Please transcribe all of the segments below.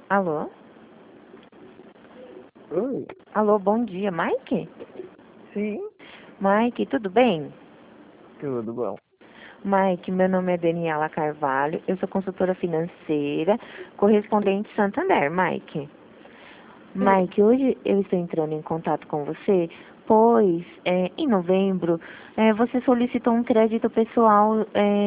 Alô? Oi, Alô, bom dia, Mike? sim, Mike, tudo bem? tudo bom. Mike, meu nome é Daniela Carvalho, eu sou consultora financeira, correspondente Santander, Mike. Mike, hoje eu estou entrando em contato com você, pois em novembro você solicitou um crédito pessoal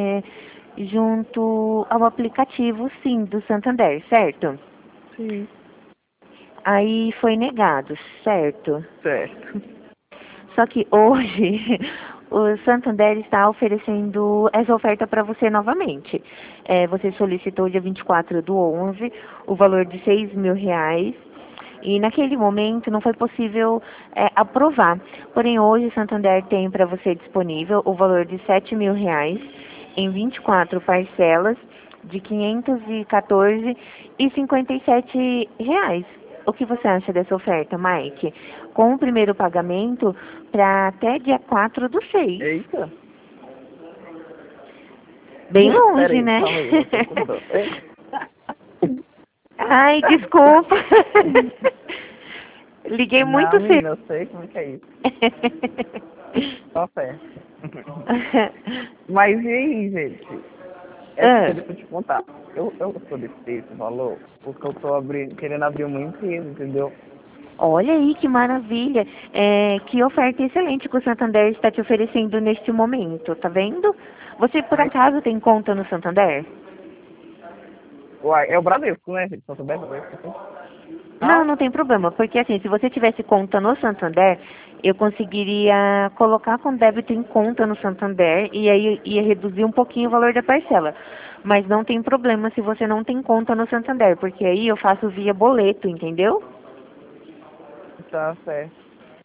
junto ao aplicativo, sim, do Santander, certo? Sim, Aí foi negado, certo? certo. Só que hoje o Santander está oferecendo essa oferta para você novamente. Você solicitou dia 24/11 o valor de R$ 6.000 e naquele momento não foi possível aprovar. Porém, hoje o Santander tem para você disponível o valor de R$ 7.000 em 24 parcelas de R$ 514,57. O que você acha dessa oferta, Mike? Com o primeiro pagamento para até dia 4/6. Eita. Bem Pera longe, aí, né? calma aí, eu tô com dor. Ai, desculpa. Liguei muito Não, cedo. menina, eu sei como é que é isso. Só fé. Mas e aí, gente? É porque Ah, deixa eu te contar. Eu sou desse valor porque eu tô querendo abrir uma empresa, entendeu? olha aí que maravilha. Que oferta excelente que o Santander está te oferecendo neste momento, tá vendo? Você por Mas, acaso tem conta no Santander? uai, é o Bradesco, né, gente? Só tô bem Bradesco. Não, Não? não tem problema, porque assim, se você tivesse conta no Santander, eu conseguiria colocar com débito em conta no Santander e aí ia reduzir um pouquinho o valor da parcela. Mas não tem problema se você não tem conta no Santander, porque aí eu faço via boleto, entendeu? Tá certo.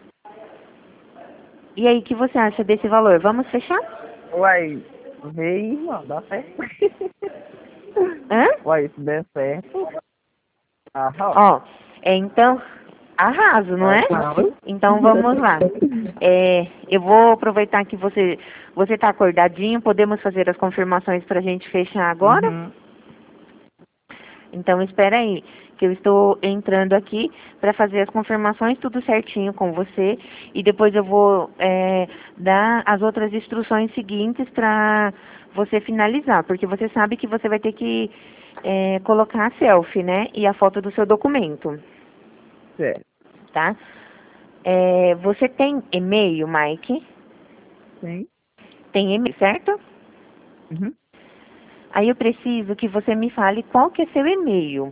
E aí, o que você acha desse valor? Vamos fechar? Uai, vê aí, mano, dá certo. Hã? Uai, se der certo. Aham. Ó, então, arraso, não é? Aham. Então vamos lá. Eu vou aproveitar que você está acordadinho, podemos fazer as confirmações para a gente fechar agora? Uhum. Então espera aí, que eu estou entrando aqui para fazer as confirmações tudo certinho com você e depois eu vou dar as outras instruções seguintes para você finalizar, porque você sabe que você vai ter que colocar a selfie, né? E a foto do seu documento, Certo. tá? Você tem e-mail, Mike? Sim. Tem e-mail, certo? Uhum. Aí eu preciso que você me fale qual que é seu e-mail.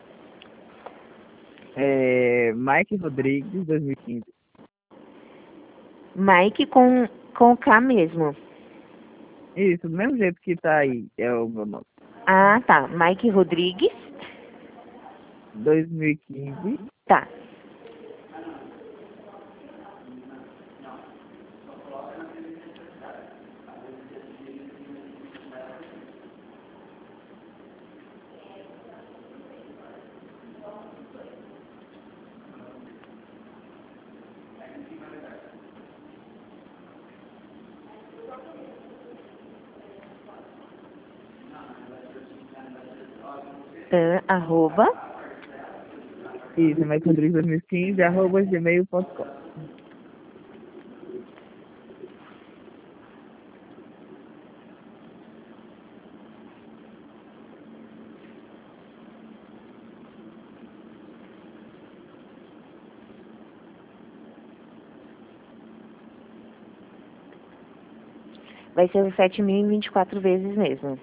Mike Rodrigues, 2015. Mike com K mesmo. Isso, do mesmo jeito que tá aí, é o meu nome. Ah, tá. Mike Rodrigues. 2015, Tá. Arroba. isso, Mike Rodrigues 2015, @gmail.com. Vai ser os 7.024 vezes mesmo.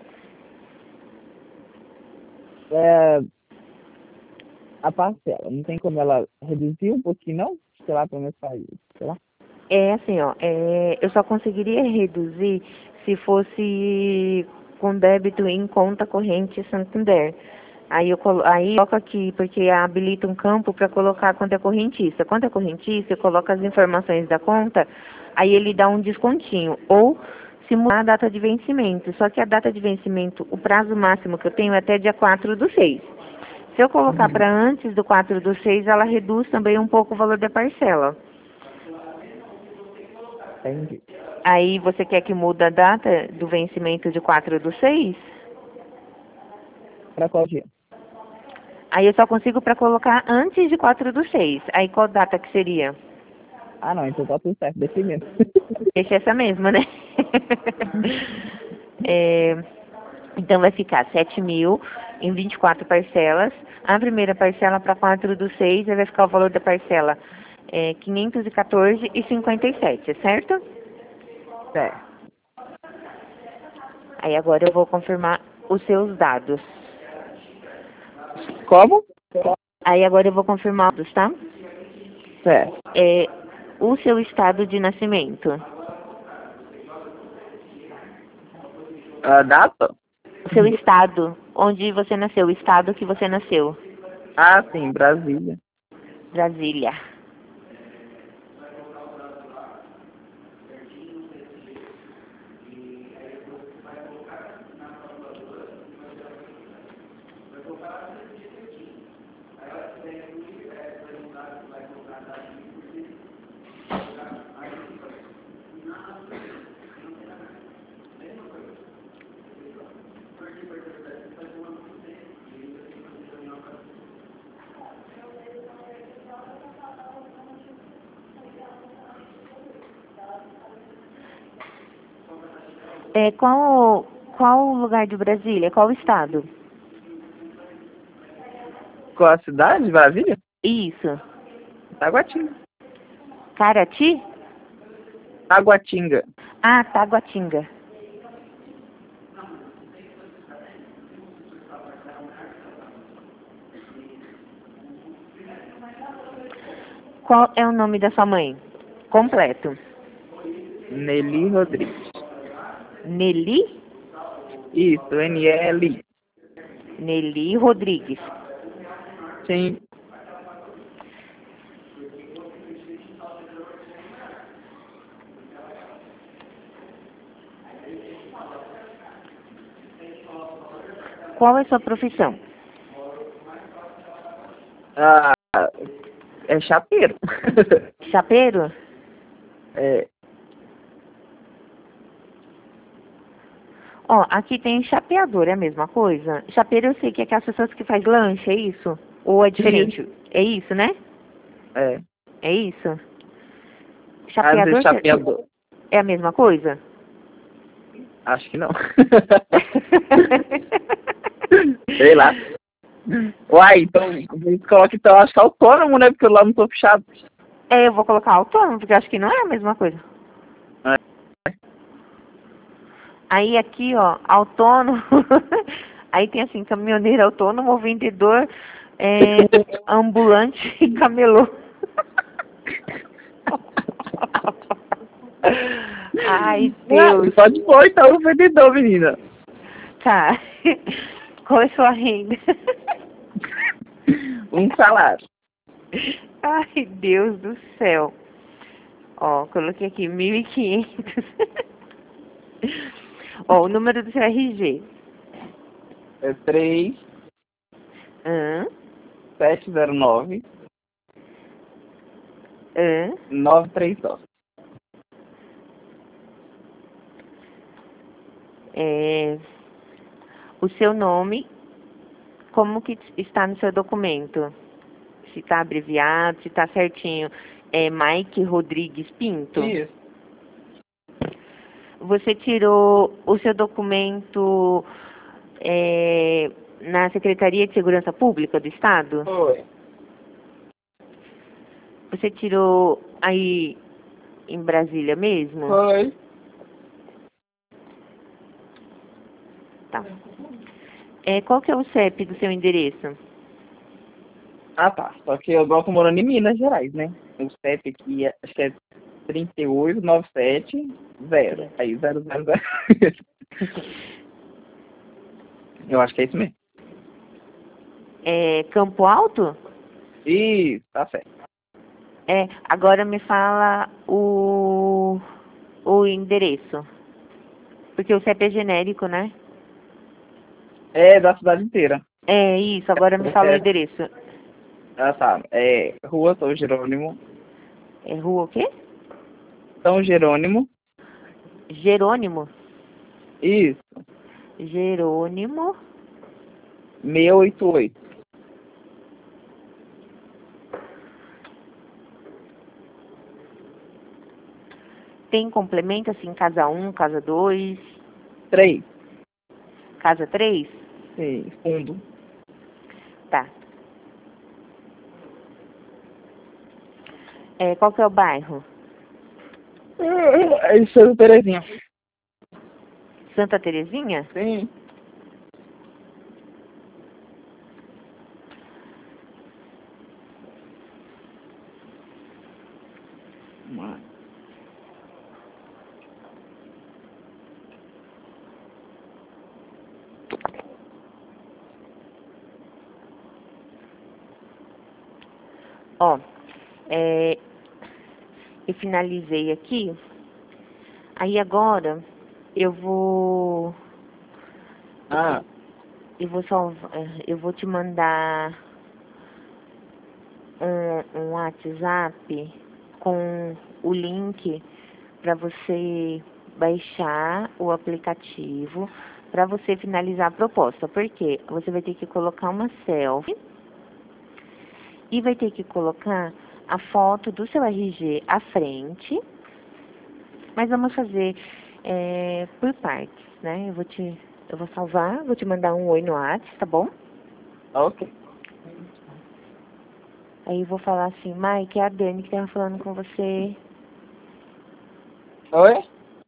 É, a parcela, não tem como ela reduzir um pouquinho, não? Sei lá, pelo menos faz isso, sei lá. É assim, ó. Eu só conseguiria reduzir se fosse com débito em conta corrente Santander. Aí coloco aqui, porque habilita um campo para colocar quanto é correntista. Quanto é correntista, eu coloco as informações da conta, aí ele dá um descontinho. Ou se mudar a data de vencimento. Só que a data de vencimento, o prazo máximo que eu tenho é até dia 4/6. Se eu colocar Uhum. para antes do 4/6, ela reduz também um pouco o valor da parcela. Entendi. Aí você quer que mude a data do vencimento de 4/6? Pra qual dia? Aí eu só consigo para colocar antes de 4/6. Aí qual data que seria? Ah, não, então tá tudo certo, deixa mesmo. Deixa essa mesma, né? É, então vai ficar 7.000 em 24 parcelas. A primeira parcela para 4/6, aí vai ficar o valor da parcela 514,57, certo? Certo. Aí agora eu vou confirmar os seus dados. Como? Aí agora eu vou confirmar os, tá? Certo. O seu estado de nascimento. A data? O seu estado, onde você nasceu, o estado que você nasceu. Ah, sim, Brasília. Brasília. Qual o lugar de Brasília? Qual o estado? Qual a cidade? Brasília? Isso. Taguatinga. Carati? Taguatinga. Ah, Taguatinga. Qual é o nome da sua mãe? Completo. Nelly Rodrigues. Nelly? Isso, N-L. Nelly Rodrigues. Sim. Qual é sua profissão? Ah, é chapeiro. Chapeiro? É. Ó, aqui tem chapeador, é a mesma coisa? Chapeiro eu sei que é aquelas pessoas que faz lanche, é isso? Ou é diferente? É isso, né? É. É isso? Às vezes Chapeador chapeador. é a mesma coisa? Acho que não. Sei lá. Uai, então, coloca então, acho que é autônomo, né? Porque eu lá não tô fechado. Eu vou colocar autônomo, porque eu acho que não é a mesma coisa. É. Aí aqui, ó, autônomo. Aí tem assim, caminhoneiro autônomo, vendedor, ambulante e camelô. Ai, Deus. Só de boa, então, o vendedor, menina. Tá. Qual é a sua renda? Um salário. Ai, Deus do céu. Ó, coloquei aqui 1.500. Ó, o número do seu RG. É 3 Hã? 709 Hã? 939. O seu nome, como que está no seu documento? Se está abreviado, se está certinho. É Mike Rodrigues Pinto? Isso. Você tirou o seu documento na Secretaria de Segurança Pública do Estado? Foi. Você tirou aí em Brasília mesmo? Foi. Tá. Qual que é o CEP do seu endereço? Ah, tá. Só que eu tô morando em Minas Gerais, né? O CEP aqui, acho que é 38970. Aí, 000. Eu acho que é isso mesmo. Campo Alto? Isso, tá certo. Agora me fala o endereço. Porque o CEP é genérico, né? É da cidade inteira. É isso, agora me fala o endereço. Ah, tá. É Rua São Jerônimo. É rua o quê? São Jerônimo. Jerônimo? Isso. Jerônimo 688. Tem complemento, assim, casa 1, casa 2, 3. casa 3? Sim, fundo. Tá. Qual que é o bairro? É isso aí, Terezinha. Santa Terezinha? Sim. Ó, eu finalizei aqui. Aí agora eu vou eu vou te mandar um WhatsApp com o link para você baixar o aplicativo para você finalizar a proposta. Porque você vai ter que colocar uma selfie e vai ter que colocar a foto do seu RG à frente. Mas vamos fazer por partes, né? Eu vou salvar, vou te mandar um oi no WhatsApp, tá bom? Ok. Aí eu vou falar assim, Mike, é a Dani que tava falando com você. Oi?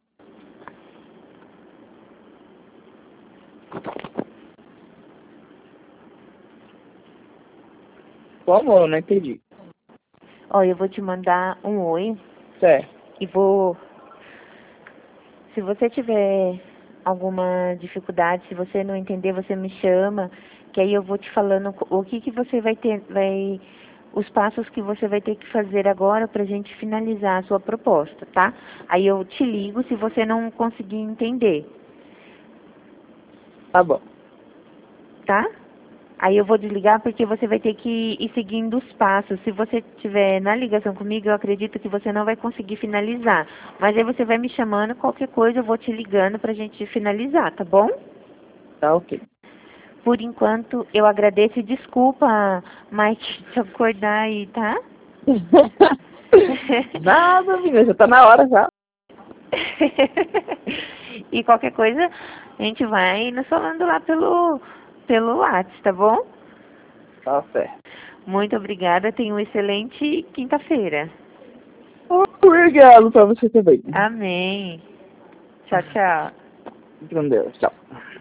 Como? Eu não entendi. Ó, eu vou te mandar um oi Certo. e se você tiver alguma dificuldade, se você não entender, você me chama, que aí eu vou te falando o que você os passos que você vai ter que fazer agora pra gente finalizar a sua proposta, tá? Aí eu te ligo se você não conseguir entender, Tá bom. tá? Aí eu vou desligar porque você vai ter que ir seguindo os passos. Se você estiver na ligação comigo, eu acredito que você não vai conseguir finalizar. Mas aí você vai me chamando, qualquer coisa eu vou te ligando pra gente finalizar, tá bom? Tá ok. Por enquanto, eu agradeço e desculpa, Mike, te acordar aí, tá? Nada, menina, já tá na hora já. E qualquer coisa, a gente vai nos falando lá pelo WhatsApp, tá bom? Tá certo. Muito obrigada, tenha uma excelente quinta-feira. Obrigado pra você também. Amém. Tchau, tchau. Com Deus. Tchau.